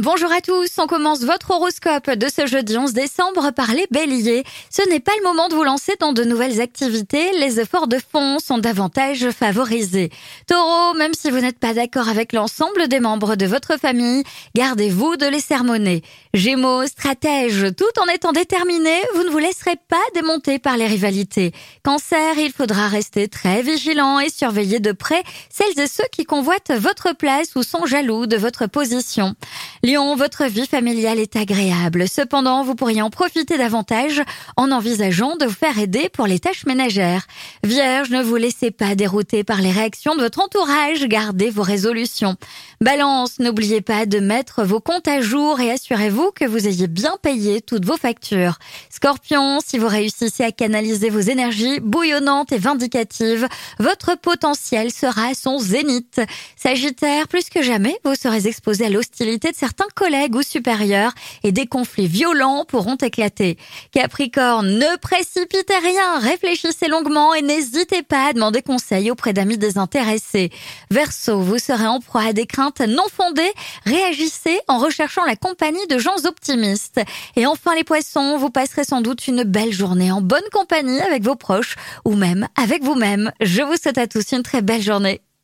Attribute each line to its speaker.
Speaker 1: Bonjour à tous, on commence votre horoscope de ce jeudi 11 décembre par les béliers. Ce n'est pas le moment de vous lancer dans de nouvelles activités, les efforts de fond sont davantage favorisés. Taureau, même si vous n'êtes pas d'accord avec l'ensemble des membres de votre famille, gardez-vous de les sermonner. Gémeaux, stratège, tout en étant déterminé, vous ne vous laisserez pas démonter par les rivalités. Cancer, il faudra rester très vigilant et surveiller de près celles et ceux qui convoitent votre place ou sont jaloux de votre position. Lion, votre vie familiale est agréable. Cependant, vous pourriez en profiter davantage en envisageant de vous faire aider pour les tâches ménagères. Vierge, ne vous laissez pas dérouter par les réactions de votre entourage. Gardez vos résolutions. Balance, n'oubliez pas de mettre vos comptes à jour et assurez-vous que vous ayez bien payé toutes vos factures. Scorpion, si vous réussissez à canaliser vos énergies bouillonnantes et vindicatives, votre potentiel sera à son zénith. Sagittaire, plus que jamais, vous serez exposé à l'hostilité de certains collègues ou supérieurs et des conflits violents pourront éclater. Capricorne, ne précipitez rien, réfléchissez longuement et n'hésitez pas à demander conseil auprès d'amis désintéressés. Verseau, vous serez en proie à des craintes non fondées, réagissez en recherchant la compagnie de gens optimistes. Et enfin les poissons, vous passerez sans doute une belle journée en bonne compagnie avec vos proches ou même avec vous-même. Je vous souhaite à tous une très belle journée.